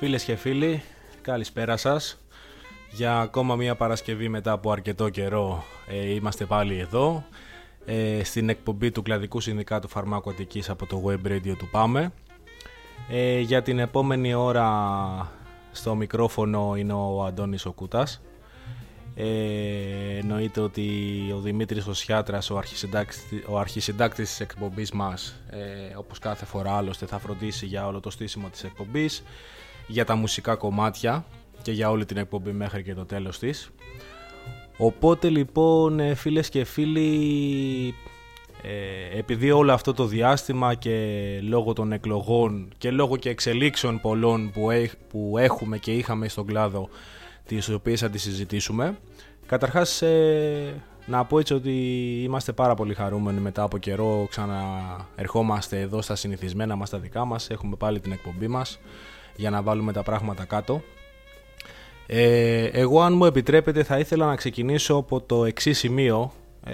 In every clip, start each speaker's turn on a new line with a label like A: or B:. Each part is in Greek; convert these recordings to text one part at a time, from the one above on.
A: Φίλες και φίλοι, καλησπέρα σας. Για ακόμα μια Παρασκευή μετά από αρκετό καιρό είμαστε πάλι εδώ στην εκπομπή του Κλαδικού Συνδικάτου Φαρμάκου Αττικής από το Web Radio του ΠΑΜΕ. Για την επόμενη ώρα στο μικρόφωνο είναι ο Αντώνης ο Κούτας. Εννοείται ότι ο Δημήτρης ο Σιάτρας, ο αρχισυντάκτης της εκπομπής μας, όπως κάθε φορά άλλωστε, θα φροντίσει για όλο το στήσιμο της εκπομπής, για τα μουσικά κομμάτια και για όλη την εκπομπή μέχρι και το τέλος της. Οπότε λοιπόν, φίλες και φίλοι, επειδή όλο αυτό το διάστημα και λόγω των εκλογών και λόγω και εξελίξεων πολλών που έχουμε και είχαμε στον κλάδο, τις οποίες θα τις συζητήσουμε, καταρχάς να πω έτσι ότι είμαστε πάρα πολύ χαρούμενοι μετά από καιρό, ξαναερχόμαστε εδώ στα συνηθισμένα μας, τα δικά μας, έχουμε πάλι την εκπομπή μας για να βάλουμε τα πράγματα κάτω. Εγώ, αν μου επιτρέπετε, θα ήθελα να ξεκινήσω από το εξής σημείο.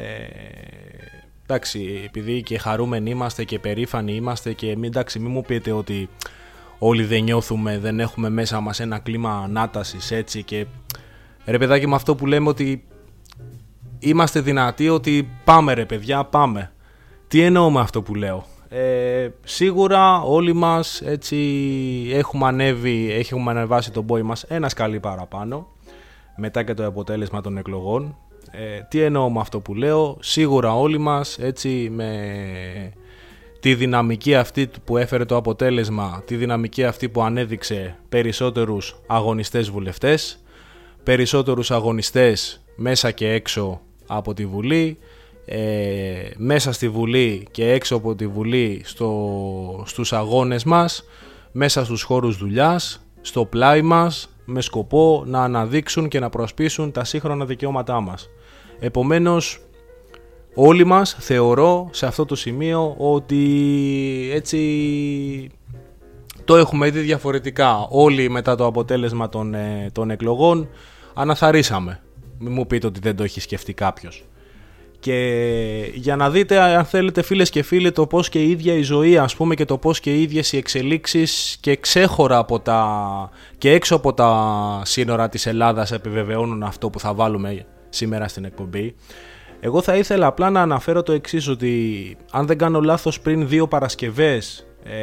A: Εντάξει, επειδή και χαρούμενοι είμαστε και περήφανοι είμαστε και μην μου πείτε ότι όλοι δεν νιώθουμε, δεν έχουμε μέσα μας ένα κλίμα ανάτασης, έτσι, και ρε παιδάκι, με αυτό που λέμε ότι είμαστε δυνατοί, ότι πάμε ρε παιδιά, πάμε. Τι εννοώ με αυτό που λέω? Σίγουρα όλοι μας έτσι έχουμε ανεβάσει τον πόη μας ένα σκαλί παραπάνω μετά και το αποτέλεσμα των εκλογών. Τι εννοώ με αυτό που λέω? Σίγουρα όλοι μας έτσι, με τη δυναμική αυτή που έφερε το αποτέλεσμα, τη δυναμική αυτή που ανέδειξε περισσότερους αγωνιστές βουλευτές, περισσότερους αγωνιστές μέσα και έξω από τη Βουλή, μέσα στη Βουλή και έξω από τη Βουλή, στους αγώνες μας, μέσα στους χώρους δουλειάς, στο πλάι μας, με σκοπό να αναδείξουν και να προασπίσουν τα σύγχρονα δικαιώματά μας. Επομένως, όλοι μας θεωρώ σε αυτό το σημείο ότι έτσι το έχουμε δει διαφορετικά. Όλοι μετά το αποτέλεσμα των εκλογών αναθαρρύσαμε. Μην μου πείτε ότι δεν το έχει σκεφτεί κάποιος. Και για να δείτε, αν θέλετε, φίλες και φίλοι, το πώς και η ίδια η ζωή, ας πούμε, και το πώς και οι ίδιες οι εξελίξεις και ξέχωρα και έξω από τα σύνορα της Ελλάδας επιβεβαιώνουν αυτό που θα βάλουμε σήμερα στην εκπομπή. Εγώ θα ήθελα απλά να αναφέρω το εξής, ότι αν δεν κάνω λάθος, πριν 2 Παρασκευές,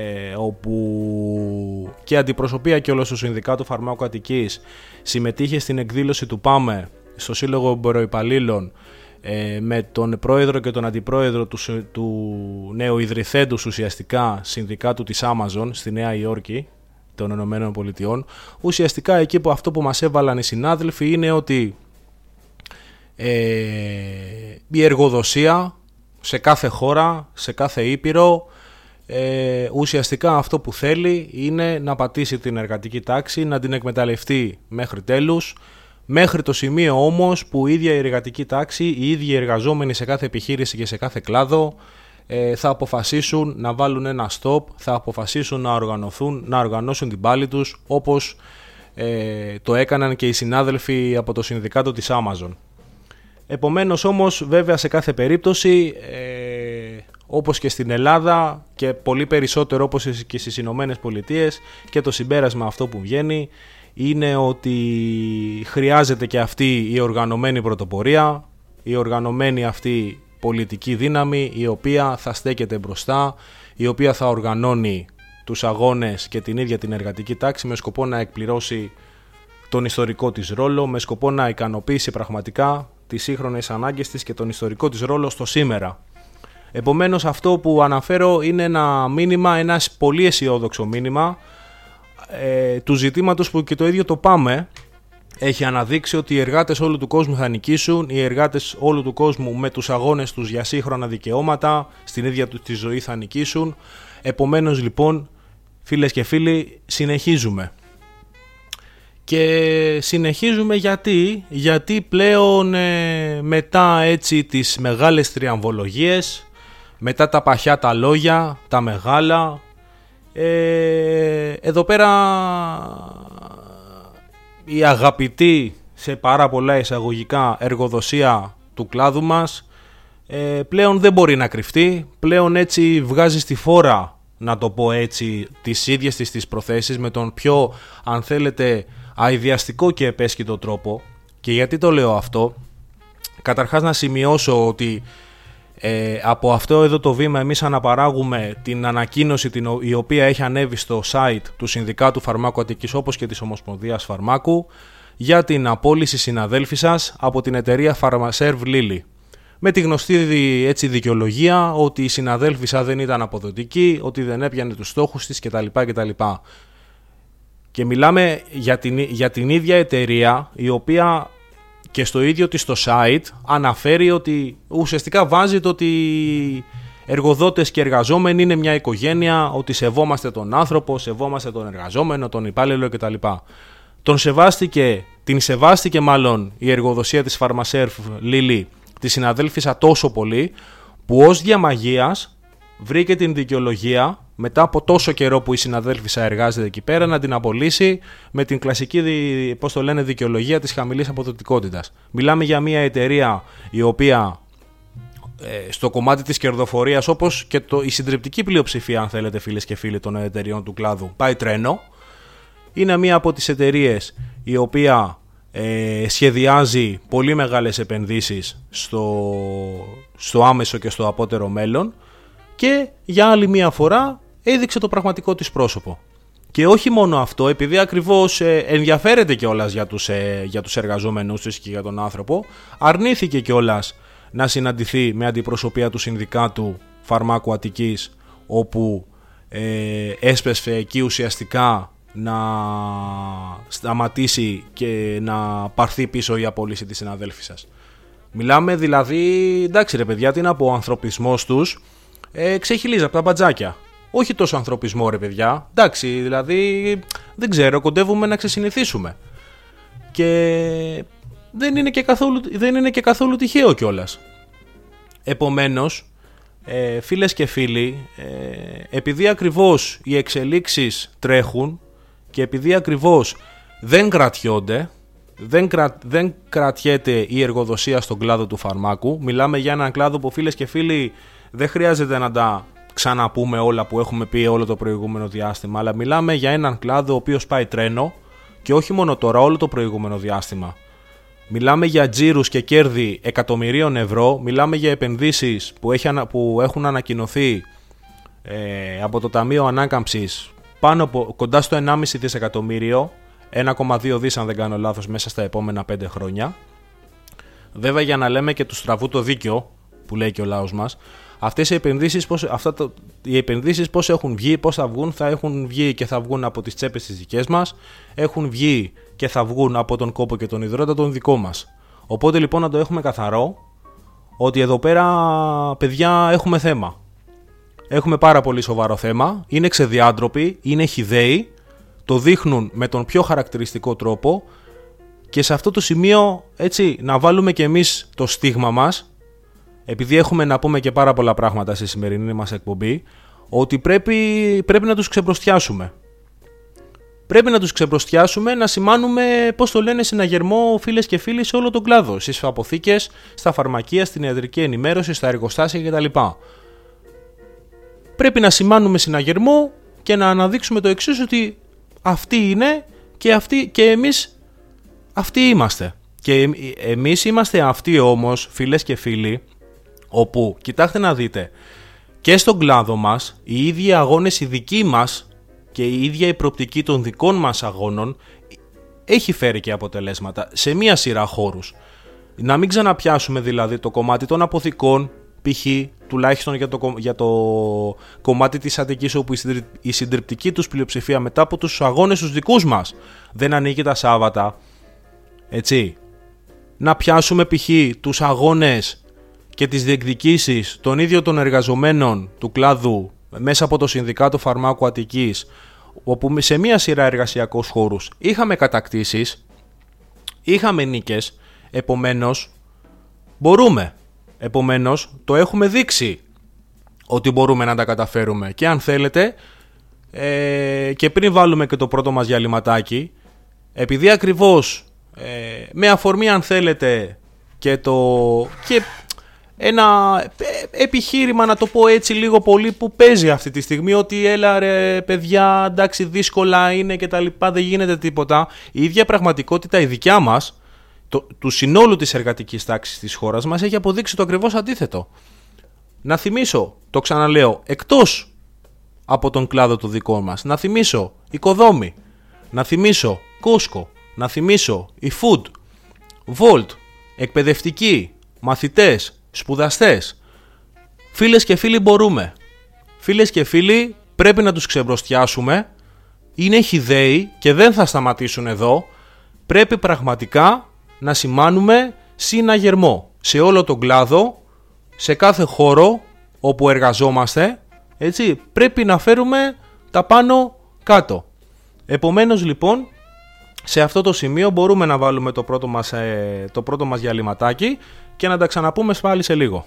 A: όπου και αντιπροσωπεία και όλος του Συνδικάτου Φαρμάκου Αττικής συμμετείχε στην εκδήλωση του ΠΑΜΕ στο Σύλλογο Εμπορροϊπαλλήλων, με τον πρόεδρο και τον αντιπρόεδρο του νέου ιδρυθέντους ουσιαστικά συνδικάτου της Amazon στη Νέα Υόρκη των Ηνωμένων Πολιτειών. Ουσιαστικά εκεί που αυτό που μας έβαλαν οι συνάδελφοι είναι ότι η εργοδοσία σε κάθε χώρα, σε κάθε ήπειρο, ουσιαστικά αυτό που θέλει είναι να πατήσει την εργατική τάξη, να την εκμεταλλευτεί μέχρι τέλους, μέχρι το σημείο όμως που η ίδια η εργατική τάξη, οι ίδιοι εργαζόμενοι σε κάθε επιχείρηση και σε κάθε κλάδο θα αποφασίσουν να βάλουν ένα stop, θα αποφασίσουν να οργανώσουν την πάλη τους, όπως το έκαναν και οι συνάδελφοι από το συνδικάτο της Amazon. Επομένως όμως, βέβαια, σε κάθε περίπτωση, όπως και στην Ελλάδα και πολύ περισσότερο όπως και στις Ηνωμένες Πολιτείες, και το συμπέρασμα αυτό που βγαίνει είναι ότι χρειάζεται και αυτή η οργανωμένη πρωτοπορία, η οργανωμένη αυτή πολιτική δύναμη, η οποία θα στέκεται μπροστά, η οποία θα οργανώνει τους αγώνες και την ίδια την εργατική τάξη με σκοπό να εκπληρώσει τον ιστορικό της ρόλο, με σκοπό να ικανοποιήσει πραγματικά τις σύγχρονες ανάγκες της και τον ιστορικό της ρόλο στο σήμερα. Επομένως, αυτό που αναφέρω είναι ένα μήνυμα, ένα πολύ αισιόδοξο μήνυμα του ζητήματος που και το ίδιο το ΠΑΜΕ έχει αναδείξει, ότι οι εργάτες όλου του κόσμου θα νικήσουν, οι εργάτες όλου του κόσμου με τους αγώνες τους για σύγχρονα δικαιώματα στην ίδια τους τη ζωή θα νικήσουν. Επομένως λοιπόν, φίλες και φίλοι, συνεχίζουμε. Και συνεχίζουμε γιατί πλέον μετά έτσι τις μεγάλες τριαμβολογίες, μετά τα παχιά τα λόγια, τα μεγάλα, εδώ πέρα η αγαπητή σε πάρα πολλά εισαγωγικά εργοδοσία του κλάδου μας πλέον δεν μπορεί να κρυφτεί, πλέον έτσι βγάζει στη φόρα να το πω έτσι, τις ίδιες τις προθέσεις με τον πιο, αν θέλετε, αηδιαστικό και επέσχυτο τρόπο. Και γιατί το λέω αυτό? Καταρχάς να σημειώσω ότι από αυτό εδώ το βήμα εμείς αναπαράγουμε την ανακοίνωση η οποία έχει ανέβει στο site του Συνδικάτου Φαρμάκου Αττικής όπως και της Ομοσπονδίας Φαρμάκου για την απόλυση συναδέλφισσας από την εταιρεία Pharmaserv Lilly. Με τη γνωστή έτσι δικαιολογία ότι η συναδέλφισσα δεν ήταν αποδοτική, ότι δεν έπιανε τους στόχους της κτλ. Και μιλάμε για την ίδια εταιρεία η οποία και στο ίδιο της το site αναφέρει ότι ουσιαστικά βάζει το ότι εργοδότες και εργαζόμενοι είναι μια οικογένεια, ότι σεβόμαστε τον άνθρωπο, σεβόμαστε τον εργαζόμενο, τον υπάλληλο κτλ. Την σεβάστηκε μάλλον η εργοδοσία της Pharmaserv Lilly τη συναδέλφισσα τόσο πολύ που ως διαμαγείας βρήκε την δικαιολογία μετά από τόσο καιρό που η συναδέλφισσα εργάζεται εκεί πέρα να την απολύσει με την κλασική δικαιολογία της χαμηλής αποδοτικότητας. Μιλάμε για μια εταιρεία η οποία στο κομμάτι της κερδοφορίας, όπως και η συντριπτική πλειοψηφία, αν θέλετε φίλες και φίλοι των εταιρείων του κλάδου, πάει τρένο. Είναι μία από τις εταιρείες η οποία σχεδιάζει πολύ μεγάλες επενδύσεις στο άμεσο και στο απότερο μέλλον και για άλλη μία φορά έδειξε το πραγματικό της πρόσωπο. Και όχι μόνο αυτό, επειδή ακριβώς ενδιαφέρεται κιόλας για τους εργαζόμενους της και για τον άνθρωπο, αρνήθηκε κιόλας να συναντηθεί με αντιπροσωπεία του Συνδικάτου Φαρμάκου Αττικής, όπου έσπευσε εκεί ουσιαστικά να σταματήσει και να πάρθει πίσω η απόλυση της συναδέλφισσας. Μιλάμε δηλαδή, εντάξει ρε παιδιά, τι να πω, ο ανθρωπισμός τους ξεχυλίζει από τα μπατζάκια. Όχι τόσο ανθρωπισμό ρε παιδιά, εντάξει, δηλαδή δεν ξέρω, κοντεύουμε να ξεσυνηθίσουμε. Και δεν είναι και καθόλου τυχαίο κιόλας. Επομένως, φίλες και φίλοι, επειδή ακριβώς οι εξελίξεις τρέχουν και επειδή ακριβώς δεν κρατιόνται, δεν κρατιέται η εργοδοσία στον κλάδο του φαρμάκου, μιλάμε για έναν κλάδο που φίλες και φίλοι δεν χρειάζεται να τα ξαναπούμε όλα που έχουμε πει όλο το προηγούμενο διάστημα, αλλά μιλάμε για έναν κλάδο ο οποίος πάει τρένο και όχι μόνο τώρα, όλο το προηγούμενο διάστημα. Μιλάμε για τζίρους και κέρδη εκατομμυρίων ευρώ, μιλάμε για επενδύσεις που έχουν ανακοινωθεί από το Ταμείο Ανάκαμψης κοντά στο 1,5 δισεκατομμύριο, 1,2 δις αν δεν κάνω λάθος, μέσα στα επόμενα 5 χρόνια. Βέβαια, για να λέμε και του στραβού το δίκιο που λέει και ο λαός μας, αυτές οι επενδύσεις πώς έχουν βγει, πώς θα βγουν, θα έχουν βγει και θα βγουν από τις τσέπες τις δικές μας, έχουν βγει και θα βγουν από τον κόπο και τον υδρότα τον δικό μας. Οπότε λοιπόν να το έχουμε καθαρό ότι εδώ πέρα παιδιά έχουμε θέμα. Έχουμε πάρα πολύ σοβαρό θέμα, είναι ξεδιάντροποι, είναι χυδαίοι, το δείχνουν με τον πιο χαρακτηριστικό τρόπο και σε αυτό το σημείο έτσι να βάλουμε και εμείς το στίγμα μας, επειδή έχουμε να πούμε και πάρα πολλά πράγματα στη σημερινή μας εκπομπή, ότι πρέπει να τους ξεμπροστιάσουμε. Πρέπει να τους ξεμπροστιάσουμε, να σημάνουμε, πώς το λένε, συναγερμό φίλες και φίλοι σε όλο τον κλάδο, στις αποθήκες, στα φαρμακεία, στην ιατρική ενημέρωση, στα εργοστάσια κτλ. Πρέπει να σημάνουμε συναγερμό και να αναδείξουμε το εξής, ότι αυτοί είναι και εμείς αυτοί είμαστε. Και εμείς είμαστε αυτοί όμως, φίλες και φίλοι, όπου, κοιτάξτε να δείτε, και στον κλάδο μας, οι ίδιοι αγώνες οι δικοί μας και η ίδια η προοπτική των δικών μας αγώνων έχει φέρει και αποτελέσματα σε μία σειρά χώρους. Να μην ξαναπιάσουμε δηλαδή το κομμάτι των αποθηκών, π.χ. τουλάχιστον για το κομμάτι της Αττικής, όπου η συντριπτική τους πλειοψηφία μετά από τους αγώνες τους δικούς μας δεν ανοίγει τα Σάββατα, έτσι. Να πιάσουμε π.χ. τους αγώνες και τις διεκδικήσεις των ίδιων των εργαζομένων του κλάδου μέσα από το Συνδικάτο Φαρμάκου Αττικής, όπου σε μία σειρά εργασιακούς χώρους είχαμε κατακτήσεις, είχαμε νίκες, επομένως μπορούμε. Επομένως το έχουμε δείξει ότι μπορούμε να τα καταφέρουμε και αν θέλετε και πριν βάλουμε και το πρώτο μας διαλυματάκι, επειδή ακριβώς με αφορμή αν θέλετε και ένα επιχείρημα, να το πω έτσι λίγο πολύ, που παίζει αυτή τη στιγμή, ότι έλα ρε παιδιά, εντάξει δύσκολα είναι και τα λοιπά, δεν γίνεται τίποτα. Η ίδια πραγματικότητα, η δικιά μας, του συνόλου της εργατικής τάξης της χώρας μας, έχει αποδείξει το ακριβώς αντίθετο. Να θυμίσω, το ξαναλέω, εκτός από τον κλάδο του δικό μας, να θυμίσω οικοδόμοι, να θυμίσω Κόσκο, να θυμίσω η Food, Volt, εκπαιδευτικοί, μαθητές, σπουδαστές. Φίλες και φίλοι, μπορούμε. Φίλες και φίλοι, πρέπει να τους ξεμπροστιάσουμε. Είναι χυδαίοι και δεν θα σταματήσουν εδώ. Πρέπει πραγματικά να σημάνουμε συναγερμό σε όλο τον κλάδο, σε κάθε χώρο όπου εργαζόμαστε, έτσι, πρέπει να φέρουμε τα πάνω κάτω. Επομένως λοιπόν, σε αυτό το σημείο μπορούμε να βάλουμε το πρώτο μας διαλυματάκι και να τα ξαναπούμε πάλι σε λίγο.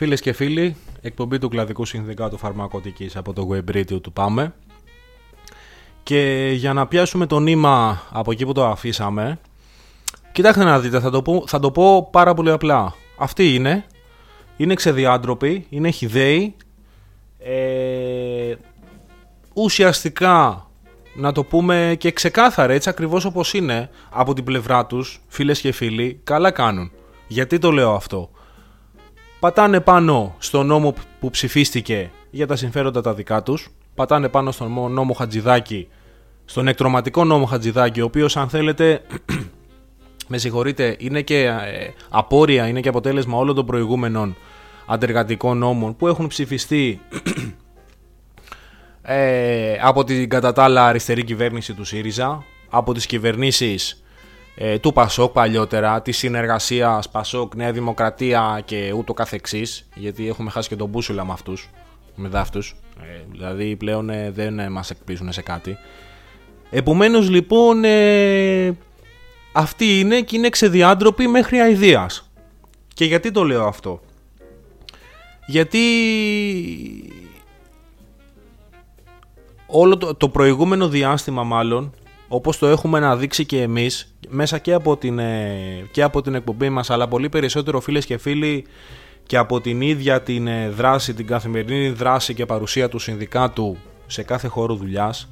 A: Φίλες και φίλοι, εκπομπή του Κλαδικού Συνδικάτου Φαρμακωτικής από το Web Radio του Πάμε. Και για να πιάσουμε το νήμα από εκεί που το αφήσαμε, κοιτάξτε να δείτε, θα το πω πάρα πολύ απλά. Αυτοί είναι ξεδιάντροποι, είναι χυδαίοι, ουσιαστικά να το πούμε και ξεκάθαρα, έτσι ακριβώς όπως είναι από την πλευρά τους, φίλες και φίλοι, καλά κάνουν. Γιατί το λέω αυτό? Πατάνε πάνω στον νόμο που ψηφίστηκε για τα συμφέροντα τα δικά τους, πατάνε πάνω στον νόμο Χατζηδάκη, στον εκτρωματικό νόμο Χατζηδάκη, ο οποίος, αν θέλετε, με συγχωρείτε, είναι και απόρρια, είναι και αποτέλεσμα όλων των προηγούμενων αντεργατικών νόμων που έχουν ψηφιστεί από την κατά τα άλλα αριστερή κυβέρνηση του ΣΥΡΙΖΑ, από τις κυβερνήσεις του ΠΑΣΟΚ παλιότερα, της συνεργασίας ΠΑΣΟΚ, Νέα Δημοκρατία και ούτω καθεξής, γιατί έχουμε χάσει και τον μπούσουλα με αυτούς, με δάφτους, δηλαδή πλέον δεν μας εκπλήσουν σε κάτι. Επομένως λοιπόν αυτοί είναι και είναι ξεδιάντροποι μέχρι αηδίας. Και γιατί το λέω αυτό? Γιατί όλο το προηγούμενο διάστημα, μάλλον, όπως το έχουμε αναδείξει και εμείς μέσα και από την εκπομπή μας, αλλά πολύ περισσότερο, φίλες και φίλοι, και από την ίδια την δράση, την καθημερινή δράση και παρουσία του συνδικάτου σε κάθε χώρο δουλειάς,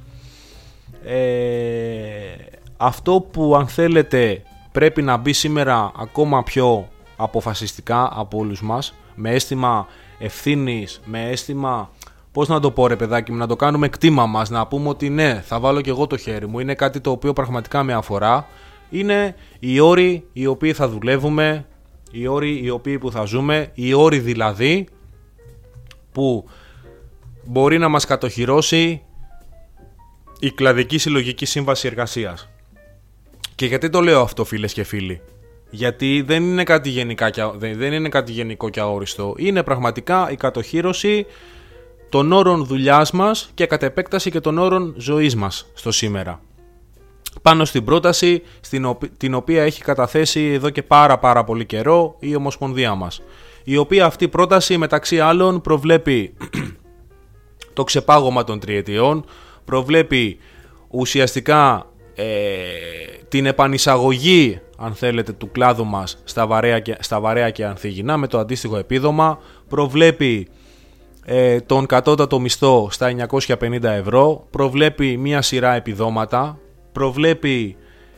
A: αυτό που, αν θέλετε, πρέπει να μπει σήμερα ακόμα πιο αποφασιστικά από όλους μας, με αίσθημα ευθύνης, με αίσθημα, πώς να το πω ρε παιδάκι μου, να το κάνουμε κτήμα μας, να πούμε ότι ναι, θα βάλω και εγώ το χέρι μου, είναι κάτι το οποίο πραγματικά με αφορά, είναι οι όροι οι οποίοι θα δουλεύουμε, οι όροι οι οποίοι που θα ζούμε, οι όροι δηλαδή που μπορεί να μας κατοχυρώσει η Κλαδική Συλλογική Σύμβαση Εργασίας. Και γιατί το λέω αυτό, φίλες και φίλοι? Γιατί δεν είναι κάτι γενικό και αόριστο. Είναι πραγματικά η κατοχύρωση των όρων δουλειάς μας και κατ' επέκταση και των όρων ζωής μας στο σήμερα. Πάνω στην πρόταση την οποία έχει καταθέσει εδώ και πάρα πολύ καιρό η Ομοσπονδία μας. Η οποία αυτή πρόταση, μεταξύ άλλων, προβλέπει το ξεπάγωμα των τριετιών, προβλέπει ουσιαστικά την επανεισαγωγή, αν θέλετε, του κλάδου μας στα βαρέα και ανθυγινά με το αντίστοιχο επίδομα, προβλέπει τον κατώτατο μισθό στα 950 ευρώ, προβλέπει μία σειρά επιδόματα, προβλέπει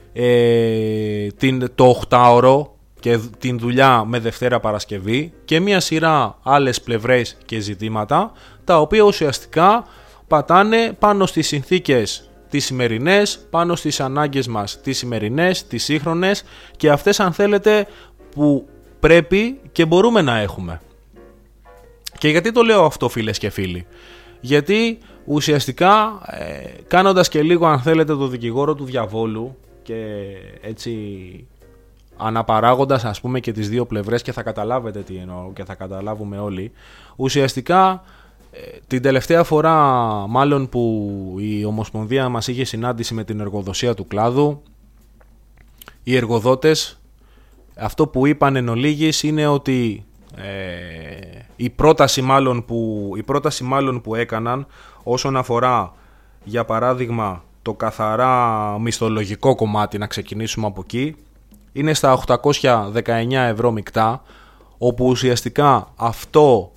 A: το 8ωρο και την δουλειά με Δευτέρα Παρασκευή και μία σειρά άλλες πλευρές και ζητήματα, τα οποία ουσιαστικά πατάνε πάνω στις συνθήκες τις σημερινές, πάνω στις ανάγκες μας τις σημερινές, τις σύγχρονες και αυτές, αν θέλετε, που πρέπει και μπορούμε να έχουμε. Και γιατί το λέω αυτό, φίλες και φίλοι? Γιατί ουσιαστικά κάνοντας και λίγο, αν θέλετε, το δικηγόρο του διαβόλου και έτσι αναπαράγοντας, ας πούμε, και τις δύο πλευρές, και θα καταλάβετε τι εννοώ και θα καταλάβουμε όλοι, ουσιαστικά την τελευταία φορά μάλλον που η Ομοσπονδία μας είχε συνάντηση με την εργοδοσία του κλάδου, οι εργοδότες αυτό που είπαν εν ολίγης είναι ότι η πρόταση μάλλον που έκαναν όσον αφορά, για παράδειγμα, το καθαρά μισθολογικό κομμάτι, να ξεκινήσουμε από εκεί, είναι στα 819 ευρώ μεικτά, όπου ουσιαστικά αυτό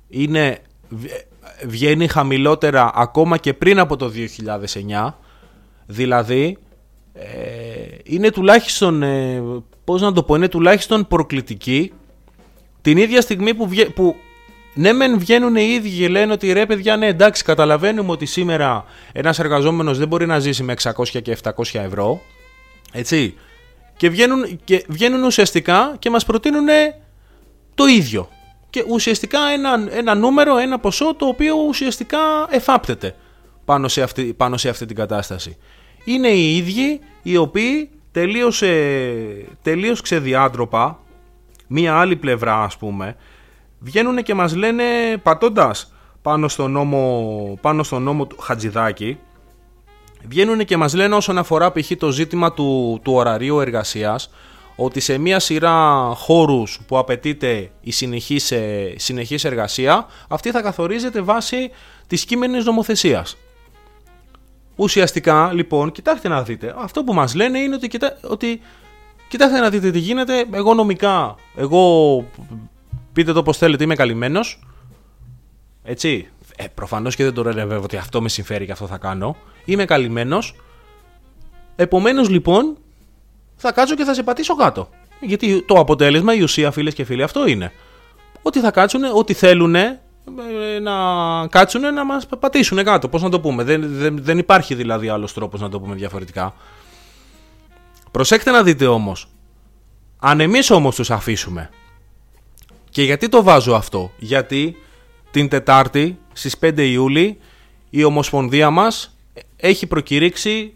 A: βγαίνει χαμηλότερα ακόμα και πριν από το 2009, δηλαδή είναι τουλάχιστον, πώς να το πω, είναι τουλάχιστον προκλητική την ίδια στιγμή που ναι μεν βγαίνουν οι ίδιοι και λένε ότι ρε παιδιά, ναι εντάξει, καταλαβαίνουμε ότι σήμερα ένας εργαζόμενος δεν μπορεί να ζήσει με 600 και 700 ευρώ, έτσι, και βγαίνουν ουσιαστικά και μας προτείνουν το ίδιο. Και ουσιαστικά ένα νούμερο, ένα ποσό το οποίο ουσιαστικά εφάπτεται πάνω σε αυτή την κατάσταση. Είναι οι ίδιοι οι οποίοι τελείως ξεδιάντροπα, μία άλλη πλευρά ας πούμε, βγαίνουν και μας λένε, πατώντας πάνω στο νόμο του Χατζηδάκη, βγαίνουν και μας λένε όσον αφορά π.χ. το ζήτημα του ωραρίου εργασίας, ότι σε μία σειρά χώρους που απαιτείται η συνεχής εργασία, αυτή θα καθορίζεται βάσει της κείμενης νομοθεσίας. Ουσιαστικά, λοιπόν, κοιτάξτε να δείτε. Αυτό που μας λένε είναι ότι κοιτάξτε να δείτε τι γίνεται. Εγώ νομικά, πείτε το πως θέλετε, είμαι καλυμμένος. Έτσι. Προφανώς και δεν το λένε βέβαια ότι αυτό με συμφέρει και αυτό θα κάνω. Είμαι καλυμμένος. Επομένως, λοιπόν, θα κάτσω και θα σε πατήσω κάτω. Γιατί το αποτέλεσμα, η ουσία, φίλες και φίλοι, αυτό είναι. Ότι θα κάτσουν, ότι θέλουν να κάτσουν να μας πατήσουν κάτω. Πώς να το πούμε. Δεν υπάρχει δηλαδή άλλος τρόπος να το πούμε διαφορετικά. Προσέξτε να δείτε όμως. Αν εμείς όμως τους αφήσουμε. Και γιατί το βάζω αυτό. Γιατί την Τετάρτη στις 5 Ιούλη η Ομοσπονδία μας έχει προκηρύξει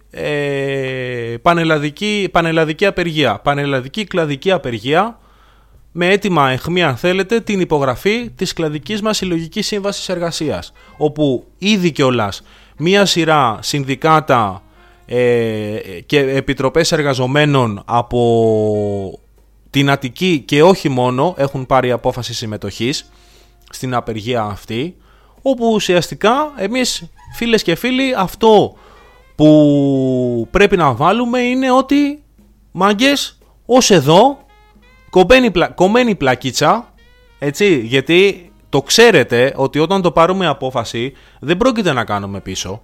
A: πανελλαδική απεργία. Πανελλαδική κλαδική απεργία με έτοιμα αιχμή, αν θέλετε, την υπογραφή της κλαδικής μας συλλογικής σύμβασης εργασίας, όπου ήδη κιόλας μία σειρά συνδικάτα και επιτροπές εργαζομένων από την Αττική και όχι μόνο έχουν πάρει απόφαση συμμετοχής στην απεργία αυτή, όπου ουσιαστικά εμείς, φίλες και φίλοι, αυτό που πρέπει να βάλουμε είναι ότι μάγκες, ως εδώ κομμένη πλακίτσα, έτσι, γιατί το ξέρετε ότι όταν το πάρουμε απόφαση δεν πρόκειται να κάνουμε πίσω.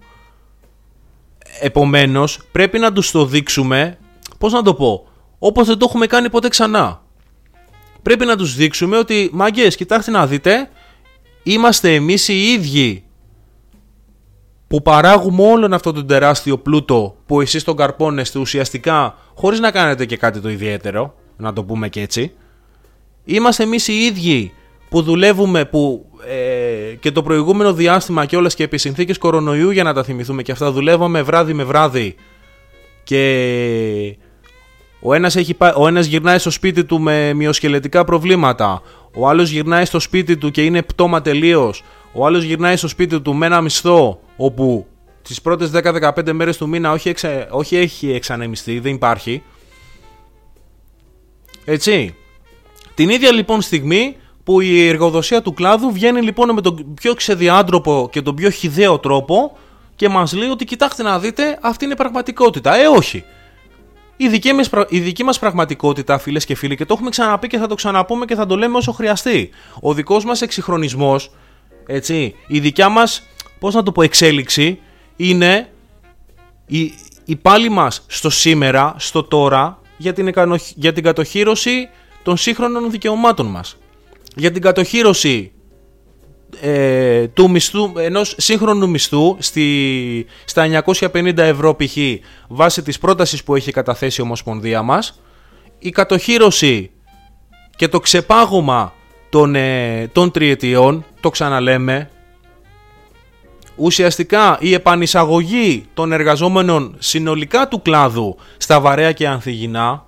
A: Επομένως πρέπει να τους το δείξουμε, πώς να το πω, όπως δεν το έχουμε κάνει ποτέ ξανά. Πρέπει να τους δείξουμε ότι μάγκες, κοιτάξτε να δείτε, είμαστε εμείς οι ίδιοι που παράγουμε όλον αυτό τον τεράστιο πλούτο που εσείς τον καρπώνεστε ουσιαστικά χωρίς να κάνετε και κάτι το ιδιαίτερο, να το πούμε και έτσι. Είμαστε εμείς οι ίδιοι που δουλεύουμε και το προηγούμενο διάστημα και όλες και επί συνθήκες κορονοϊού, για να τα θυμηθούμε και αυτά, δουλεύαμε βράδυ με βράδυ και ο ένας γυρνάει στο σπίτι του με μυοσκελετικά προβλήματα, ο άλλος γυρνάει στο σπίτι του και είναι πτώμα τελείως, ο άλλος γυρνάει στο σπίτι του με ένα μισθό όπου τις πρώτες 10-15 μέρες του μήνα όχι έχει εξανεμιστεί, δεν υπάρχει. Έτσι. Την ίδια λοιπόν στιγμή που η εργοδοσία του κλάδου βγαίνει λοιπόν με τον πιο ξεδιάντροπο και τον πιο χυδαίο τρόπο και μας λέει ότι κοιτάξτε να δείτε, αυτή είναι πραγματικότητα. Όχι. Η δική μας πραγματικότητα, φίλες και φίλοι, και το έχουμε ξαναπεί και θα το ξαναπούμε και θα το λέμε όσο χρειαστεί. Ο δικός μας εξυγχρονισμός, έτσι, η δικιά μας, πώς να το πω, εξέλιξη είναι η πάλη μας στο σήμερα, στο τώρα, για την κατοχύρωση των σύγχρονων δικαιωμάτων μας. Για την κατοχύρωση του μισθού, ενός σύγχρονου μισθού στα 950 ευρώ π.χ. βάσει της πρότασης που έχει καταθέσει η Ομοσπονδία μας, η κατοχύρωση και το ξεπάγωμα των τριετιών, το ξαναλέμε, ουσιαστικά η επανεισαγωγή των εργαζόμενων συνολικά του κλάδου στα βαρέα και ανθυγινά,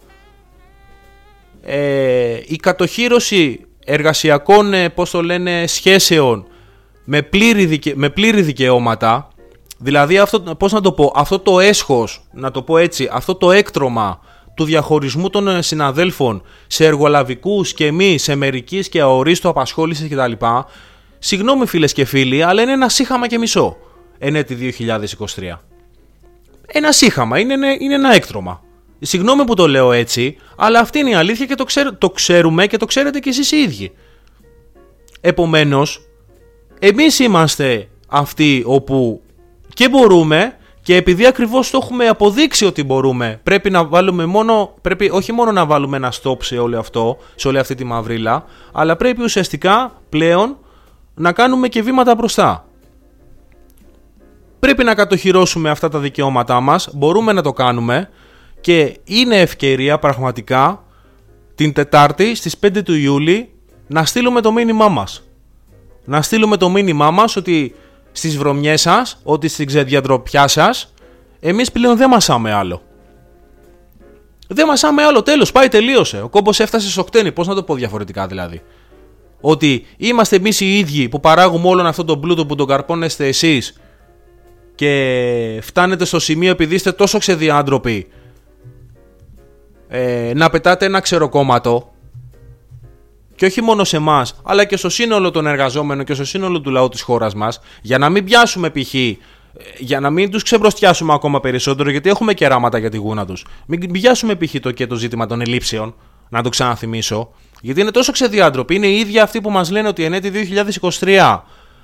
A: η κατοχύρωση εργασιακών, σχέσεων με πλήρη δικαιώματα, δηλαδή αυτό το έσχος, να το πω έτσι, αυτό το έκτρωμα του διαχωρισμού των συναδέλφων σε εργολαβικούς και μη, σε μερικής και αορίστου απασχόλησης κτλ. Συγγνώμη φίλες και φίλοι, αλλά είναι ένα σύχαμα και μισό εν έτη 2023. Ένα σύχαμα, είναι ένα έκτρωμα. Συγγνώμη που το λέω έτσι, αλλά αυτή είναι η αλήθεια και το ξέρουμε και το ξέρετε κι εσείς οι ίδιοι. Επομένως, εμείς είμαστε αυτοί όπου και μπορούμε, και επειδή ακριβώς το έχουμε αποδείξει ότι μπορούμε, πρέπει όχι μόνο να βάλουμε ένα stop σε όλη αυτή τη μαυρίλα, αλλά πρέπει ουσιαστικά πλέον να κάνουμε και βήματα μπροστά. Πρέπει να κατοχυρώσουμε αυτά τα δικαιώματά μας, μπορούμε να το κάνουμε. Και είναι ευκαιρία πραγματικά την Τετάρτη στις 5 του Ιούλη να στείλουμε το μήνυμά μας. Να στείλουμε το μήνυμά μας ότι στις βρωμιές σας, ότι στην ξεδιαντροπιά σας, εμείς πλέον δεν μασάμε άλλο. Δεν μασάμε άλλο, τέλος, πάει, τελείωσε. Ο κόμπος έφτασε στο χτένι, πώς να το πω διαφορετικά δηλαδή. Ότι είμαστε εμείς οι ίδιοι που παράγουμε όλον αυτόν τον πλούτο που τον καρπώνεστε εσείς και φτάνετε στο σημείο, επειδή είστε τόσο ξεδιάντροποι, να πετάτε ένα ξεροκόμματο, και όχι μόνο σε εμάς, αλλά και στο σύνολο των εργαζόμενων και στο σύνολο του λαού της χώρας μας, για να μην πιάσουμε π.χ., για να μην τους ξεμπροστιάσουμε ακόμα περισσότερο, γιατί έχουμε κεράματα για τη γούνα τους. Μην πιάσουμε π.χ. το ζήτημα των ελλείψεων, να το ξαναθυμίσω, γιατί είναι τόσο ξεδιάντροποι. Είναι οι ίδιοι αυτοί που μας λένε ότι εν έτη 2023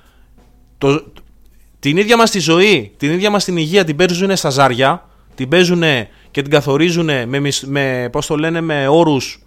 A: την ίδια μας τη ζωή, την ίδια μας την υγεία την παίζουν στα ζάρια, την παίζουν και την καθορίζουν με όρους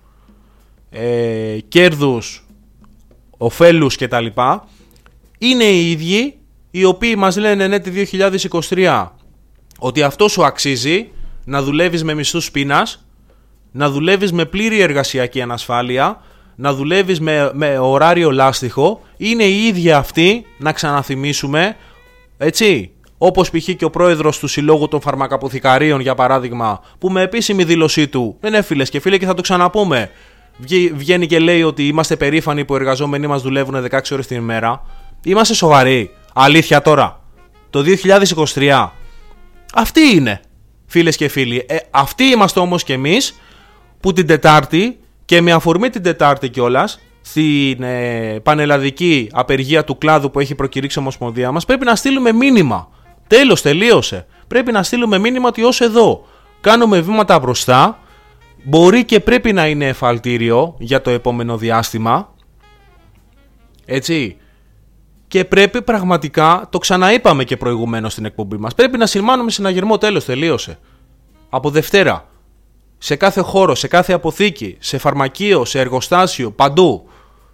A: κέρδους, ωφέλους κτλ. Είναι οι ίδιοι οι οποίοι μας λένε ναι, τη 2023 ότι αυτό σου αξίζει, να δουλεύεις με μισθούς πείνας, να δουλεύεις με πλήρη εργασιακή ανασφάλεια, να δουλεύεις με ωράριο λάστιχο. Είναι οι ίδιοι αυτοί, να ξαναθυμίσουμε, έτσι, όπως π.χ. και ο πρόεδρος του Συλλόγου των Φαρμακαποθηκαρίων, για παράδειγμα, που με επίσημη δήλωσή του, ναι φίλες και φίλοι, και θα το ξαναπούμε, βγαίνει και λέει ότι είμαστε περήφανοι που οι εργαζόμενοι μας δουλεύουν 16 ώρες την ημέρα. Είμαστε σοβαροί? Αλήθεια τώρα? Το 2023 αυτοί είναι, φίλες και φίλοι. Αυτοί είμαστε όμως και εμείς, που την Τετάρτη, και με αφορμή την Τετάρτη κιόλας, στην πανελλαδική απεργία του κλάδου που έχει προκηρύξει η Ομοσπονδία μας, πρέπει να στείλουμε μήνυμα. Τέλος, τελείωσε. Πρέπει να στείλουμε μήνυμα ότι ως εδώ κάνουμε βήματα μπροστά. Μπορεί και πρέπει να είναι εφαλτήριο για το επόμενο διάστημα, έτσι, και πρέπει πραγματικά, το ξαναείπαμε και προηγουμένως στην εκπομπή μας, πρέπει να σημάνουμε συναγερμό. Τέλος, τελείωσε. Από Δευτέρα, σε κάθε χώρο, σε κάθε αποθήκη, σε φαρμακείο, σε εργοστάσιο, παντού.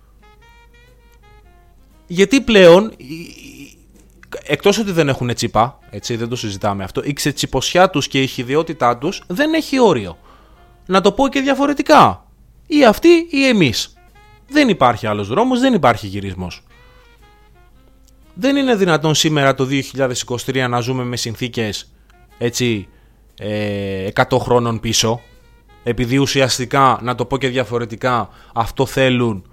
A: Γιατί πλέον, εκτός ότι δεν έχουν τσίπα, έτσι, δεν το συζητάμε αυτό, η ξετσιποσιά τους και η χυδιότητά τους δεν έχει όριο. Να το πω και διαφορετικά, ή αυτοί ή εμείς. Δεν υπάρχει άλλος δρόμος, δεν υπάρχει γυρισμός. Δεν είναι δυνατόν σήμερα το 2023 να ζούμε με συνθήκες, έτσι, 100 χρόνων πίσω, επειδή ουσιαστικά, να το πω και διαφορετικά, αυτό θέλουν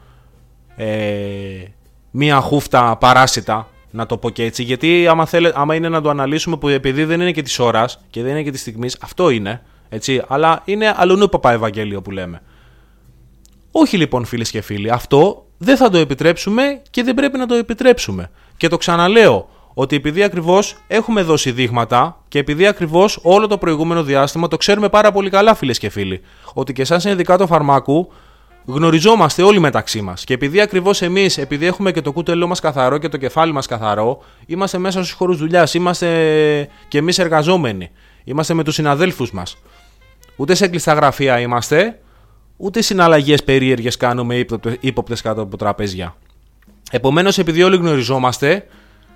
A: μία χούφτα παράσιτα, να το πω και έτσι, γιατί άμα είναι να το αναλύσουμε, που επειδή δεν είναι και της ώρας και δεν είναι και της στιγμής, αυτό είναι, έτσι, αλλά είναι αλλονού παπά Ευαγγέλιο που λέμε. Όχι λοιπόν, φίλες και φίλοι, αυτό δεν θα το επιτρέψουμε και δεν πρέπει να το επιτρέψουμε. Και το ξαναλέω, ότι επειδή ακριβώς έχουμε δώσει δείγματα και επειδή ακριβώς όλο το προηγούμενο διάστημα το ξέρουμε πάρα πολύ καλά, φίλες και φίλοι, ότι και σαν συνδικάτο φαρμάκου γνωριζόμαστε όλοι μεταξύ μας. Και επειδή ακριβώς εμείς, επειδή έχουμε και το κούτελό μας καθαρό και το κεφάλι μας καθαρό, είμαστε μέσα στους χώρους δουλειάς, είμαστε και εμείς εργαζόμενοι, είμαστε με τους συναδέλφους μας. Ούτε σε κλειστά γραφεία είμαστε, ούτε συναλλαγές περίεργες κάνουμε ύποπτες κάτω από τραπέζια. Επομένως, επειδή όλοι γνωριζόμαστε,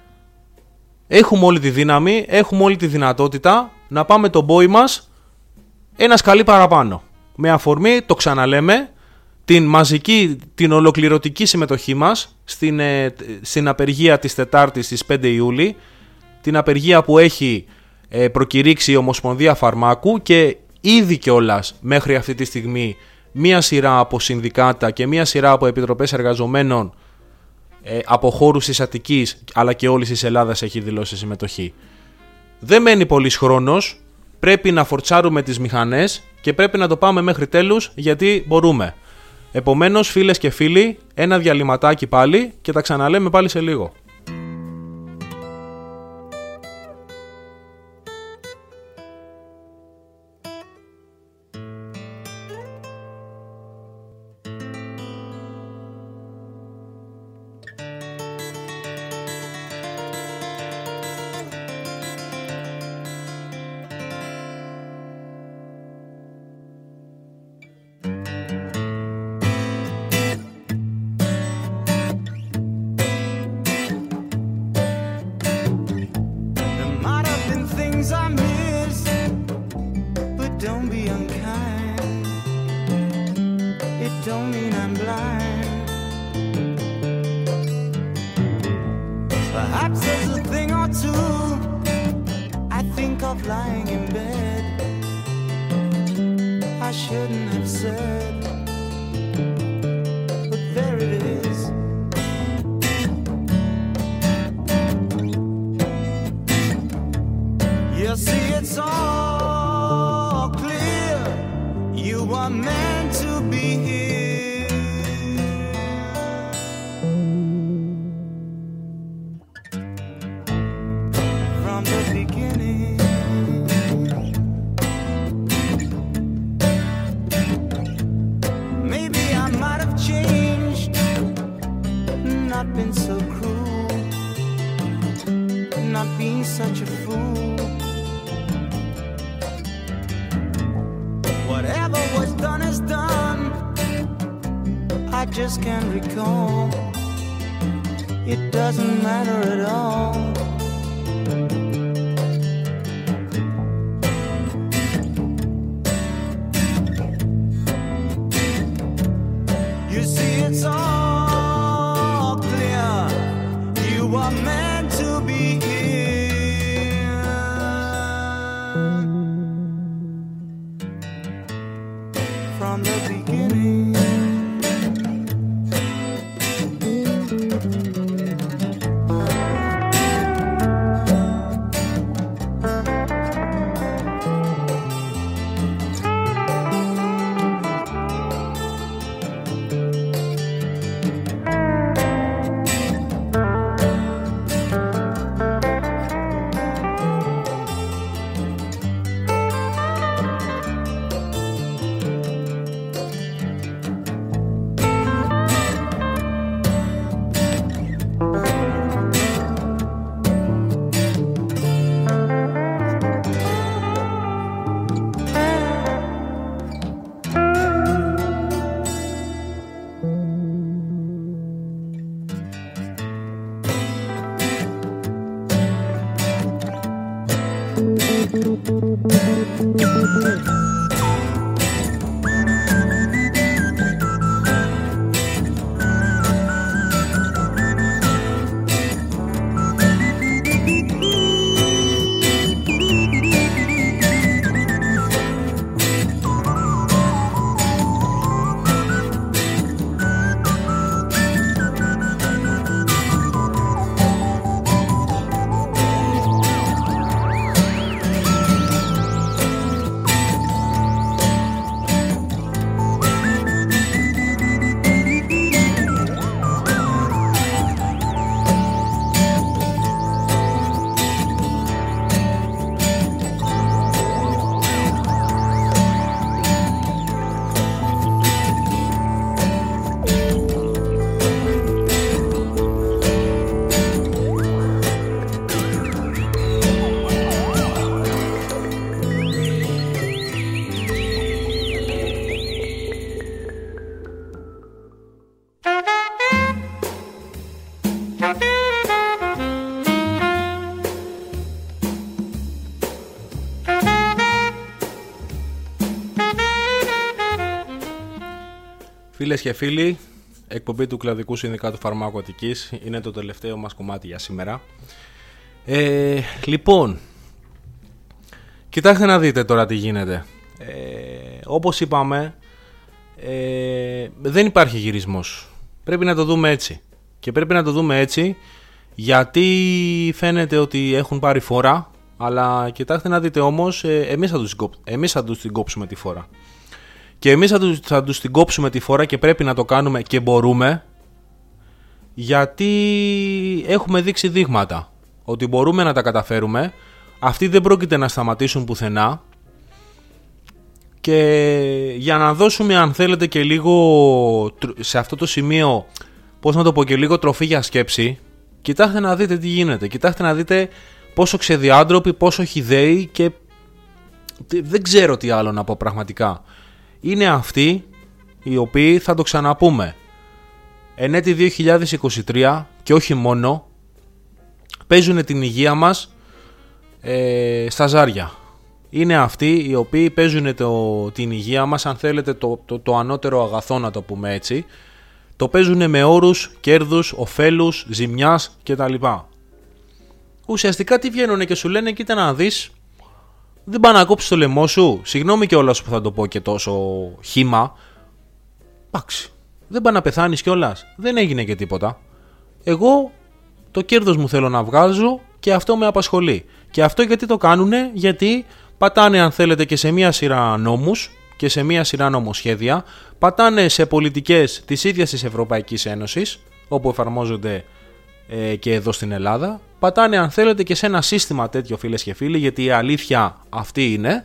A: έχουμε όλη τη δύναμη, έχουμε όλη τη δυνατότητα να πάμε τον πόη μας ένα σκαλί παραπάνω. Με αφορμή, το ξαναλέμε, την μαζική, την ολοκληρωτική συμμετοχή μας στην απεργία της Τετάρτης στις 5 Ιούλη, την απεργία που έχει προκηρύξει η Ομοσπονδία Φαρμάκου και ήδη κιόλας μέχρι αυτή τη στιγμή μία σειρά από συνδικάτα και μία σειρά από επιτροπές εργαζομένων από χώρους της Αττικής αλλά και όλης της Ελλάδας έχει δηλώσει συμμετοχή. Δεν μένει πολύς χρόνος, πρέπει να φορτσάρουμε τις μηχανές και πρέπει να το πάμε μέχρι τέλους, γιατί μπορούμε. Επομένως, φίλες και φίλοι, ένα διαλυματάκι πάλι και τα ξαναλέμε πάλι σε λίγο.
B: You see, it's all clear. You not been so cruel, not been such a fool. Whatever was done is done, I just can't recall. It doesn't matter at all. You see, it's all clear. You are meant to be here from the beginning.
A: Φίλες και φίλοι, εκπομπή του Κλαδικού Συνδικάτου Φαρμάκου Αττικής είναι το τελευταίο μας κομμάτι για σήμερα. Λοιπόν, κοιτάξτε να δείτε τώρα τι γίνεται. Όπως είπαμε, δεν υπάρχει γυρισμός. Πρέπει να το δούμε έτσι. Και πρέπει να το δούμε έτσι γιατί φαίνεται ότι έχουν πάρει φόρα, αλλά κοιτάξτε να δείτε όμως, εμείς θα τους την κόψουμε τη φόρα. Και εμείς θα τους την κόψουμε τη φορά και πρέπει να το κάνουμε και μπορούμε, γιατί έχουμε δείξει δείγματα ότι μπορούμε να τα καταφέρουμε. Αυτοί δεν πρόκειται να σταματήσουν πουθενά. Και για να δώσουμε, αν θέλετε, και λίγο σε αυτό το σημείο, πώς να το πω, και λίγο τροφή για σκέψη, κοιτάξτε να δείτε τι γίνεται. Κοιτάξτε να δείτε πόσο ξεδιάντροποι, πόσο χυδαίοι, και δεν ξέρω τι άλλο να πω πραγματικά. Είναι αυτοί οι οποίοι, θα το ξαναπούμε, εν έτη 2023 και όχι μόνο, παίζουν την υγεία μας στα ζάρια. Είναι αυτοί οι οποίοι παίζουν την υγεία μας, αν θέλετε το ανώτερο αγαθό, να το πούμε έτσι, το παίζουν με όρους κέρδους, ωφέλους, ζημιάς κτλ. Ουσιαστικά τι βγαίνουν και σου λένε, κοίτα να δεις, δεν πάει να κόψεις το λαιμό σου. Συγγνώμη κιόλας που θα το πω και τόσο χύμα. Εντάξει, δεν πάει να πεθάνεις κιόλας. Δεν έγινε και τίποτα. Εγώ το κέρδος μου θέλω να βγάζω και αυτό με απασχολεί. Και αυτό γιατί το κάνουνε? Γιατί πατάνε, αν θέλετε, και σε μία σειρά νόμους και σε μία σειρά νομοσχέδια. Πατάνε σε πολιτικές της ίδιας της Ευρωπαϊκής Ένωσης, όπου εφαρμόζονται και εδώ στην Ελλάδα. Πατάνε, αν θέλετε, και σε ένα σύστημα τέτοιο, φίλες και φίλοι, γιατί η αλήθεια αυτή είναι,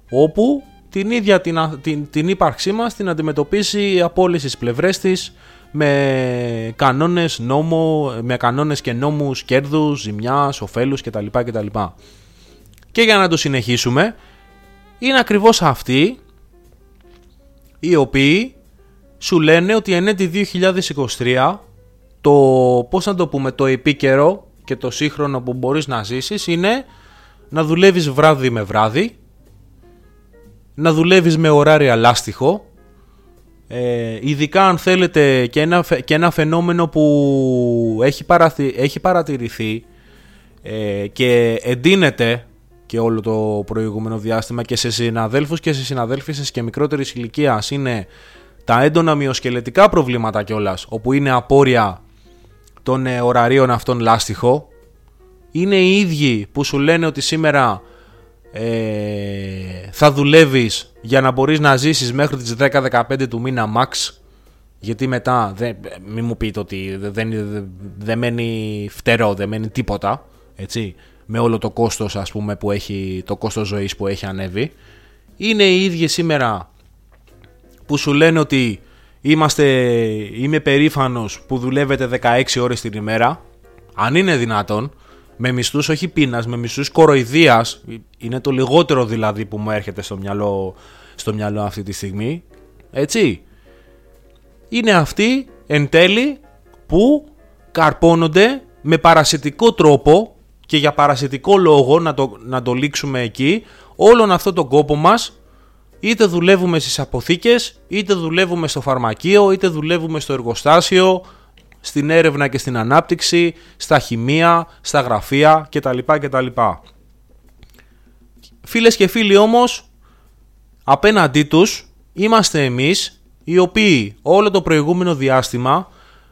A: όπου την ίδια την ύπαρξή μας την αντιμετωπίσει από όλες τις πλευρές της με κανόνες και νόμους κέρδους, ζημιάς, ωφέλους κτλ. Και για να το συνεχίσουμε, είναι ακριβώς αυτοί οι οποίοι σου λένε ότι εν έτη 2023 το, πώς να το πούμε, το επίκαιρο και το σύγχρονο που μπορείς να ζήσεις είναι να δουλεύεις βράδυ με βράδυ, να δουλεύεις με ωράρια λάστιχο, ειδικά αν θέλετε και ένα φαινόμενο που έχει παρατηρηθεί και εντείνεται και όλο το προηγούμενο διάστημα και σε συναδέλφους και σε συναδέλφισες και μικρότερης ηλικίας, είναι τα έντονα μυοσκελετικά προβλήματα κιόλας, όπου είναι απόρρια των ωραρίων αυτών λάστιχο. Είναι οι ίδιοι που σου λένε ότι σήμερα θα δουλεύεις για να μπορείς να ζήσεις μέχρι τις 10-15 του μήνα max, γιατί μετά μην μου πείτε ότι δεν μένει φτερό, δεν μένει τίποτα, έτσι, με όλο το κόστος, ας πούμε, που έχει, το κόστος ζωής που έχει ανέβει. Είναι οι ίδιοι σήμερα που σου λένε ότι είμαι περήφανος που δουλεύετε 16 ώρες την ημέρα, αν είναι δυνατόν, με μισθούς όχι πείνας, με μισθούς κοροϊδίας. Είναι το λιγότερο δηλαδή που μου έρχεται στο μυαλό αυτή τη στιγμή, έτσι. Είναι αυτοί εν τέλει που καρπώνονται με παρασιτικό τρόπο και για παρασιτικό λόγο, να το λήξουμε εκεί, όλον αυτό τον κόπο μας. Είτε δουλεύουμε στις αποθήκες, είτε δουλεύουμε στο φαρμακείο, είτε δουλεύουμε στο εργοστάσιο, στην έρευνα και στην ανάπτυξη, στα χημεία, στα γραφεία κτλ. Φίλες και φίλοι, όμως, απέναντί τους είμαστε εμείς, οι οποίοι όλο το προηγούμενο διάστημα,